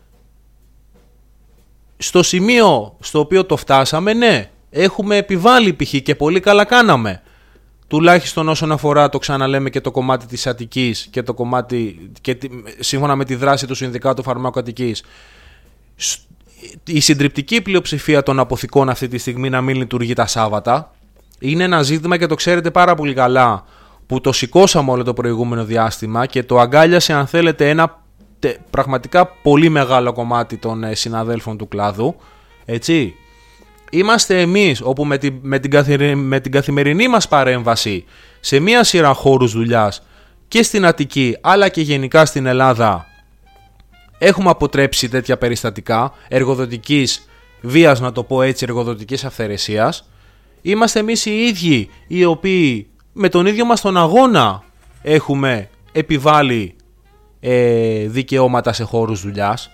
A: στο σημείο στο οποίο το φτάσαμε, ναι, έχουμε επιβάλει π.χ. και πολύ καλά κάναμε. Τουλάχιστον όσον αφορά, το ξαναλέμε, και το κομμάτι της Αττικής και το κομμάτι, και σύμφωνα με τη δράση του Συνδικάτου Φαρμάκου Αττικής, η συντριπτική πλειοψηφία των αποθηκών αυτή τη στιγμή να μην λειτουργεί τα Σάββατα. Είναι ένα ζήτημα και το ξέρετε πάρα πολύ καλά, που το σηκώσαμε όλο το προηγούμενο διάστημα και το αγκάλιασε, αν θέλετε, ένα πραγματικά πολύ μεγάλο κομμάτι των συναδέλφων του κλάδου, έτσι. Είμαστε εμείς όπου με την καθημερινή μας παρέμβαση σε μία σειρά χώρους δουλειάς και στην Αττική αλλά και γενικά στην Ελλάδα έχουμε αποτρέψει τέτοια περιστατικά εργοδοτικής βίας, να το πω έτσι, εργοδοτικής αυθαιρεσίας. Είμαστε εμείς οι ίδιοι οι οποίοι με τον ίδιο μας τον αγώνα έχουμε επιβάλει δικαιώματα σε χώρους δουλειάς.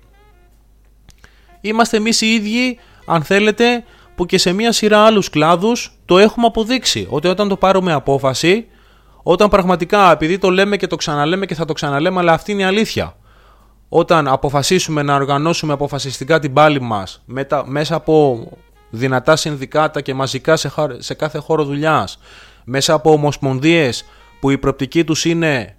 A: Είμαστε εμείς οι ίδιοι, αν θέλετε, που και σε μια σειρά άλλους κλάδους το έχουμε αποδείξει, ότι όταν το πάρουμε απόφαση, όταν πραγματικά, επειδή το λέμε και το ξαναλέμε και θα το ξαναλέμε, αλλά αυτή είναι η αλήθεια, όταν αποφασίσουμε να οργανώσουμε αποφασιστικά την πάλη μας μέσα από δυνατά συνδικάτα και μαζικά σε κάθε χώρο δουλειάς, μέσα από ομοσπονδίες που η προοπτική τους είναι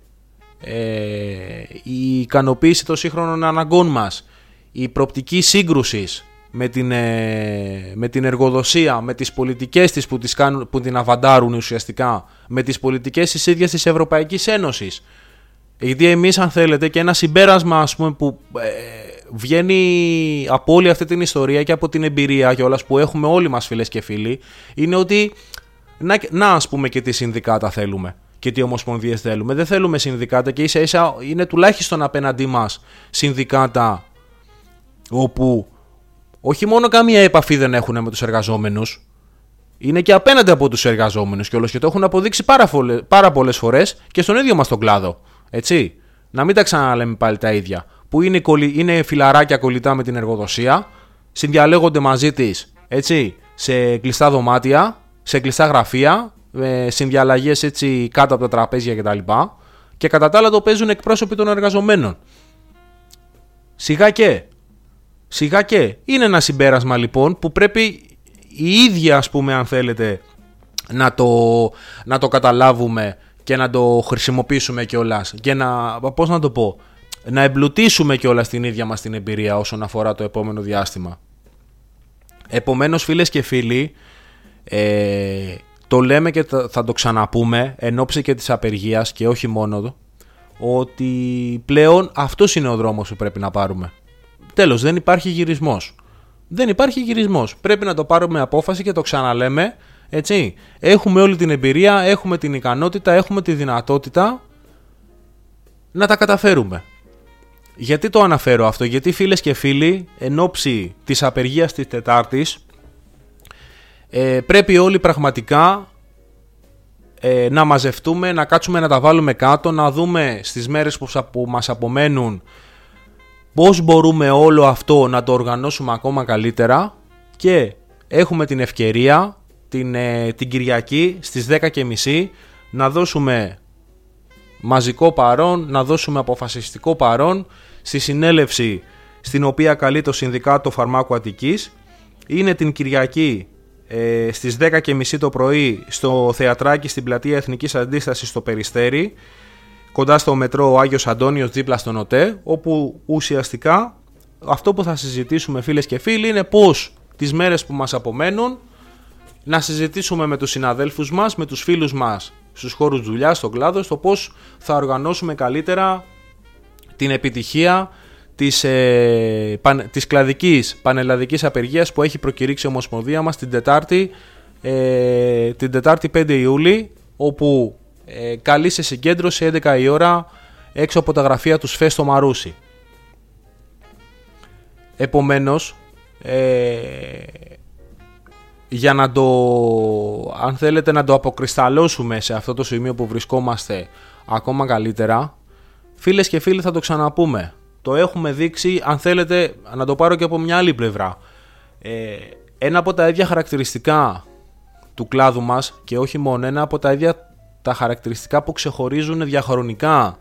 A: η ικανοποίηση των σύγχρονων αναγκών μας, η προοπτική σύγκρουσης με την εργοδοσία, με τις πολιτικές της που την αβαντάρουν ουσιαστικά, με τις πολιτικές της ίδιας της Ευρωπαϊκής Ένωσης. Γιατί εμείς, αν θέλετε, και ένα συμπέρασμα, ας πούμε, που βγαίνει από όλη αυτή την ιστορία και από την εμπειρία κιόλας που έχουμε όλοι μας, φίλες και φίλοι, είναι ότι ας πούμε, και τι συνδικάτα θέλουμε και τι ομοσπονδίες θέλουμε. Δεν θέλουμε συνδικάτα, και ίσα ίσα είναι τουλάχιστον απέναντί μας συνδικάτα όπου όχι μόνο καμία επαφή δεν έχουν με τους εργαζόμενους, είναι και απέναντι από τους εργαζόμενους κιόλας, και το έχουν αποδείξει πάρα πολλές φορές και στον ίδιο μας τον κλάδο. Έτσι, να μην τα ξαναλέμε πάλι τα ίδια. Που είναι φιλαράκια κολλητά με την εργοδοσία, συνδιαλέγονται μαζί της, έτσι, σε κλειστά δωμάτια, σε κλειστά γραφεία, συνδιαλλαγές έτσι κάτω από τα τραπέζια κτλ. Και κατά τα άλλα το παίζουν εκπρόσωποι των εργαζομένων. Σιγά και. Είναι ένα συμπέρασμα λοιπόν που πρέπει οι ίδιοι, ας πούμε, αν θέλετε, να το καταλάβουμε και να το χρησιμοποιήσουμε κιόλας και να εμπλουτίσουμε κιόλας την ίδια μας την εμπειρία όσον αφορά το επόμενο διάστημα. Επομένως, φίλες και φίλοι, το λέμε και θα το ξαναπούμε εν ώψη και της απεργίας, και όχι μόνο, ότι πλέον αυτός είναι ο δρόμος που πρέπει να πάρουμε. Τέλος, δεν υπάρχει γυρισμός. Δεν υπάρχει γυρισμός. Πρέπει να το πάρουμε απόφαση και το ξαναλέμε, έτσι. Έχουμε όλη την εμπειρία, έχουμε την ικανότητα, έχουμε τη δυνατότητα να τα καταφέρουμε. Γιατί το αναφέρω αυτό? Γιατί, φίλες και φίλοι, εν ώψη της απεργίας της Τετάρτης, πρέπει όλοι πραγματικά να μαζευτούμε, να κάτσουμε να τα βάλουμε κάτω, να δούμε στις μέρες που μας απομένουν πώς μπορούμε όλο αυτό να το οργανώσουμε ακόμα καλύτερα, και έχουμε την ευκαιρία την Κυριακή στις 10:30 να δώσουμε μαζικό παρόν, να δώσουμε αποφασιστικό παρόν στη συνέλευση στην οποία καλεί το Συνδικάτο Φαρμάκου Αττικής. Είναι την Κυριακή στις 10:30 το πρωί στο Θεατράκι στην Πλατεία Εθνικής Αντίστασης στο Περιστέρι, κοντά στο μετρό Άγιος Αντώνιος, δίπλα στον ΟΤΕ, όπου ουσιαστικά αυτό που θα συζητήσουμε, φίλες και φίλοι, είναι πώς τις μέρες που μας απομένουν να συζητήσουμε με τους συναδέλφους μας, με τους φίλους μας στους χώρους δουλειάς, στον κλάδο, στο πώς θα οργανώσουμε καλύτερα την επιτυχία της κλαδικής πανελλαδικής απεργίας που έχει προκηρύξει η Ομοσπονδία μας την Τετάρτη 5 Ιούλη, όπου καλεί σε συγκέντρωση 11 η ώρα έξω από τα γραφεία του ΣΦΕ στο Μαρούσι. Επομένως, για να αν θέλετε να το αποκρισταλώσουμε σε αυτό το σημείο που βρισκόμαστε ακόμα καλύτερα, φίλες και φίλοι, θα το ξαναπούμε. Το έχουμε δείξει, αν θέλετε να το πάρω και από μια άλλη πλευρά. Ένα από τα ίδια χαρακτηριστικά του κλάδου μας, και όχι μόνο, ένα από τα ίδια τα χαρακτηριστικά που ξεχωρίζουν διαχρονικά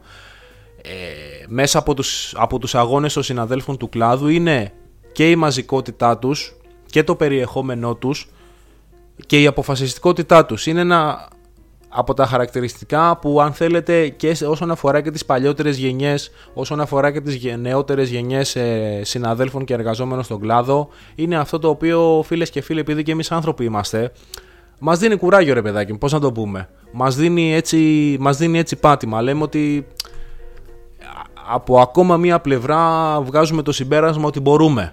A: μέσα από τους αγώνες των συναδέλφων του κλάδου, είναι και η μαζικότητά τους και το περιεχόμενό τους και η αποφασιστικότητά τους. Είναι ένα από τα χαρακτηριστικά που, αν θέλετε, και όσον αφορά και τις παλιότερες γενιές, όσον αφορά και τις νεότερες γενιές συναδέλφων και εργαζόμενων στον κλάδο, είναι αυτό το οποίο, φίλες και φίλοι, επειδή και εμείς άνθρωποι είμαστε, μας δίνει κουράγιο, ρε παιδάκι, πώς να το πούμε. Μας δίνει έτσι πάτημα. Λέμε ότι από ακόμα μία πλευρά βγάζουμε το συμπέρασμα ότι μπορούμε.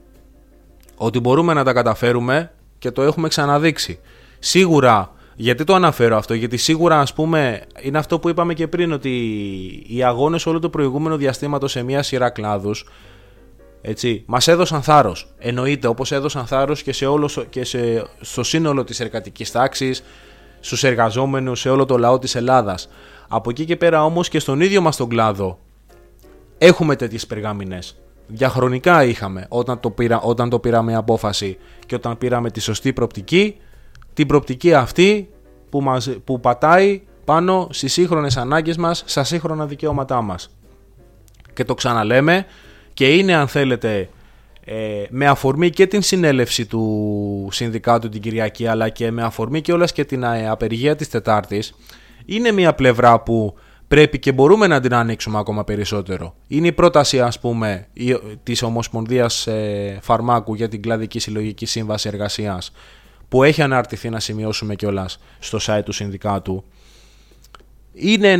A: Ότι μπορούμε να τα καταφέρουμε, και το έχουμε ξαναδείξει. Σίγουρα, γιατί το αναφέρω αυτό? Γιατί σίγουρα, ας πούμε, είναι αυτό που είπαμε και πριν, ότι οι αγώνες όλο το προηγούμενο διαστήματο σε μία σειρά κλάδους, έτσι, μας έδωσαν θάρρος. Εννοείται, όπως έδωσαν θάρρος και στο σύνολο της εργατικής τάξης, στους εργαζόμενους, σε όλο το λαό της Ελλάδας. Από εκεί και πέρα όμως και στον ίδιο μας τον κλάδο έχουμε τέτοιες περγαμηνές. Διαχρονικά είχαμε, όταν το πήραμε απόφαση και όταν πήραμε τη σωστή προοπτική, την προοπτική αυτή που πατάει πάνω στις σύγχρονες ανάγκες μας, στα σύγχρονα δικαιώματά μας. Και το ξαναλέμε, και είναι, αν θέλετε, με αφορμή και την συνέλευση του Συνδικάτου την Κυριακή, αλλά και με αφορμή και όλας και την απεργία της Τετάρτης, είναι μια πλευρά που πρέπει και μπορούμε να την ανοίξουμε ακόμα περισσότερο. Είναι η πρόταση, ας πούμε, της Ομοσπονδίας Φαρμάκου για την Κλαδική Συλλογική Σύμβαση Εργασίας, που έχει αναρτηθεί, να σημειώσουμε κιόλας, στο site του Συνδικάτου. Είναι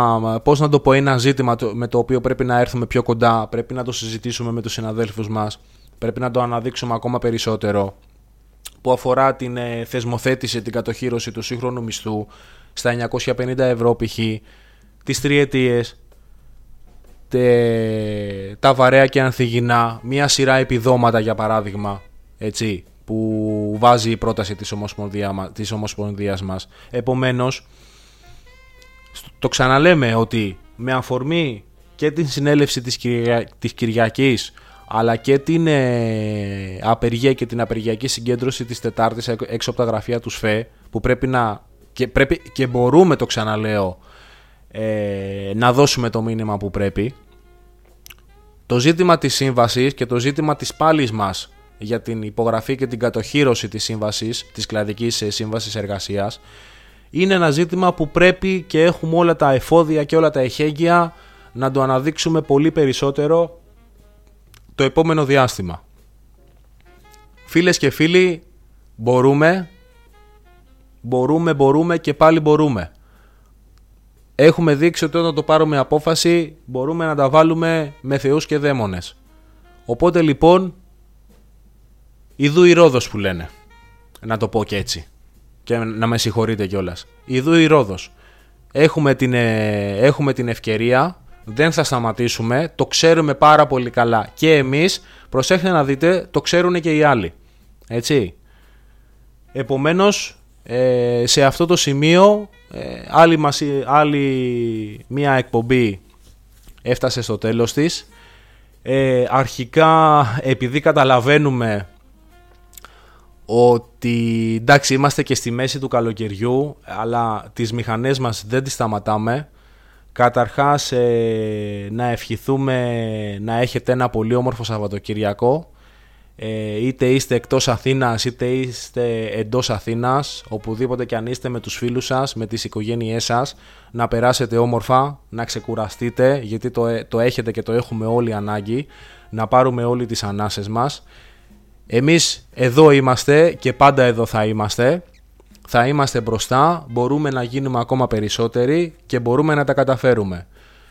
A: ένα ζήτημα με το οποίο πρέπει να έρθουμε πιο κοντά, πρέπει να το συζητήσουμε με τους συναδέλφους μας, πρέπει να το αναδείξουμε ακόμα περισσότερο, που αφορά την θεσμοθέτηση, την κατοχύρωση του σύγχρονου μισθού στα 950 ευρώ π.χ., τις τριετίες, τα βαρέα και ανθυγινά, μια σειρά επιδόματα, για παράδειγμα, έτσι, που βάζει η πρόταση της Ομοσπονδίας μας. Επομένως, το ξαναλέμε ότι με αφορμή και την συνέλευση της Κυριακής, αλλά και την απεργία και την απεργιακή συγκέντρωση της Τετάρτης έξω από τα γραφεία του ΣΦΕ, που πρέπει και μπορούμε, το ξαναλέω, να δώσουμε το μήνυμα που πρέπει. Το ζήτημα της σύμβασης και το ζήτημα της πάλης μας για την υπογραφή και την κατοχύρωση της σύμβασης, της κλαδικής σύμβασης εργασίας, είναι ένα ζήτημα που πρέπει και έχουμε όλα τα εφόδια και όλα τα εχέγγυα να το αναδείξουμε πολύ περισσότερο το επόμενο διάστημα. Φίλες και φίλοι, μπορούμε και πάλι μπορούμε. έχουμε δείξει ότι όταν το πάρουμε απόφαση μπορούμε να τα βάλουμε με θεούς και δαίμονες. Οπότε λοιπόν, ιδού η Ρόδος που λένε, να το πω και έτσι, και να με συγχωρείτε κιόλας. Ιδού η Ρόδος. Έχουμε την ευκαιρία, δεν θα σταματήσουμε, το ξέρουμε πάρα πολύ καλά και εμείς, προσέχετε να δείτε, το ξέρουν και οι άλλοι. Έτσι. Επομένως, σε αυτό το σημείο, άλλη μία εκπομπή έφτασε στο τέλος της. Αρχικά, επειδή καταλαβαίνουμε ότι εντάξει είμαστε και στη μέση του καλοκαιριού, αλλά τις μηχανές μας δεν τις σταματάμε. Καταρχάς να ευχηθούμε να έχετε ένα πολύ όμορφο Σαββατοκυριακό, είτε είστε εκτός Αθήνας είτε είστε εντός Αθήνας, οπουδήποτε και αν είστε, με τους φίλους σας, με τις οικογένειές σας, να περάσετε όμορφα, να ξεκουραστείτε, γιατί το έχετε και το έχουμε όλοι ανάγκη, να πάρουμε όλοι τις ανάσες μας. Εμείς εδώ είμαστε και πάντα εδώ θα είμαστε μπροστά, μπορούμε να γίνουμε ακόμα περισσότεροι και μπορούμε να τα καταφέρουμε.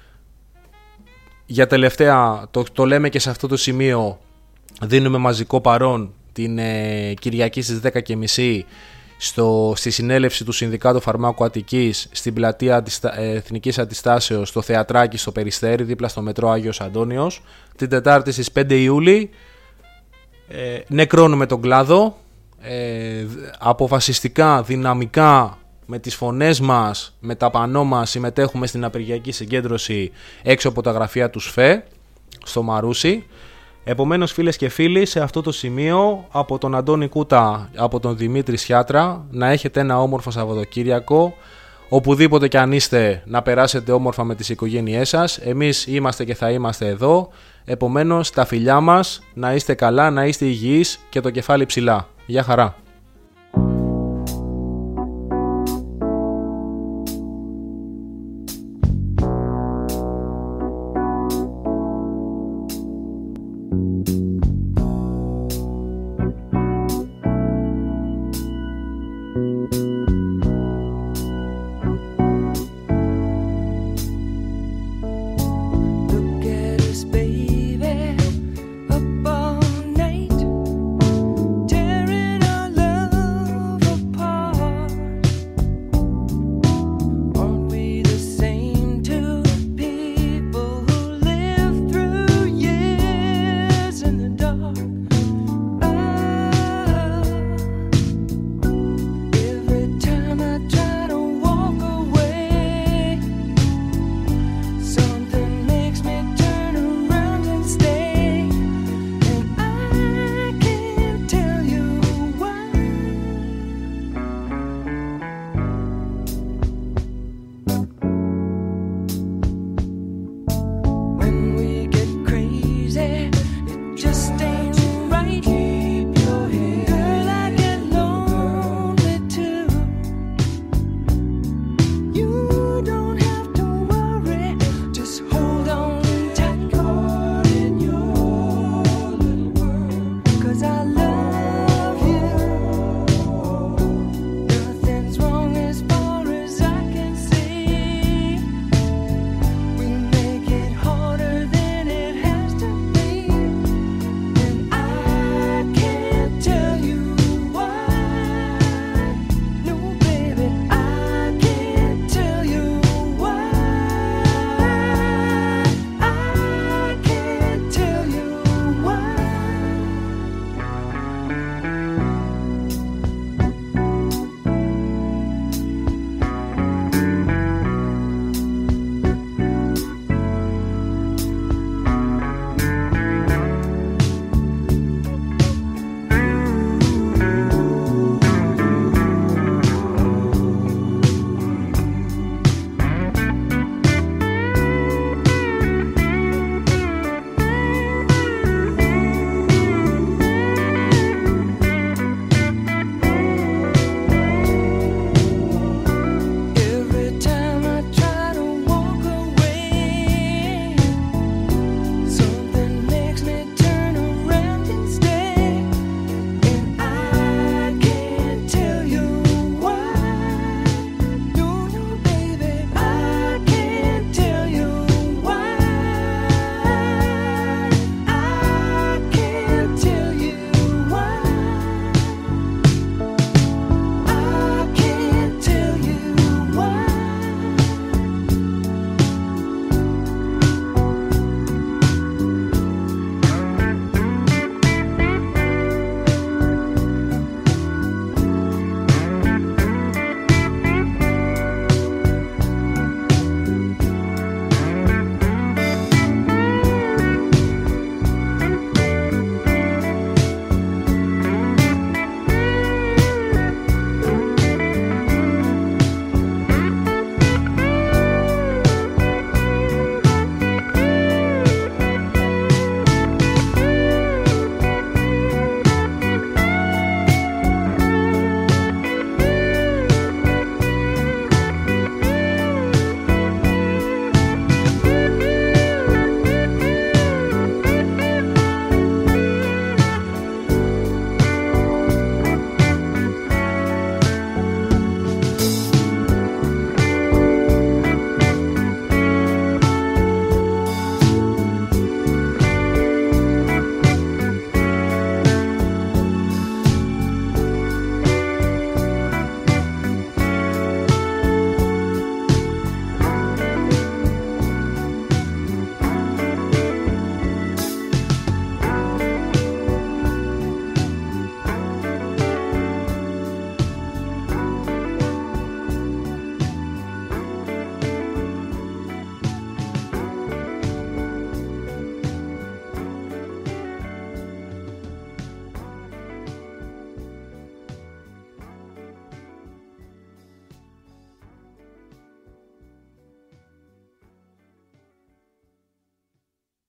A: Για τελευταία, το λέμε και σε αυτό το σημείο, δίνουμε μαζικό παρόν την Κυριακή στις 10.30 στη συνέλευση του Συνδικάτου Φαρμάκου Αττικής στην πλατεία Εθνικής Αντιστάσεως, στο Θεατράκι στο Περιστέρι, δίπλα στο μετρό Άγιος Αντώνιος. Την Τετάρτη στις 5 Ιούλη νεκρώνουμε τον κλάδο, αποφασιστικά, δυναμικά, με τις φωνές μας, με τα πανό μας, συμμετέχουμε στην απεργιακή συγκέντρωση έξω από τα γραφεία του ΣΦΕ στο Μαρούσι. Επομένως, φίλες και φίλοι, σε αυτό το σημείο, από τον Αντώνη Κούτα, από τον Δημήτρη Σιάτρα, να έχετε ένα όμορφο Σαββατοκύριακο. Οπουδήποτε και αν είστε, να περάσετε όμορφα με τις οικογένειές σας. Εμείς είμαστε και θα είμαστε εδώ. Επομένως, τα φιλιά μας, να είστε καλά, να είστε υγιείς και το κεφάλι ψηλά. Γεια χαρά.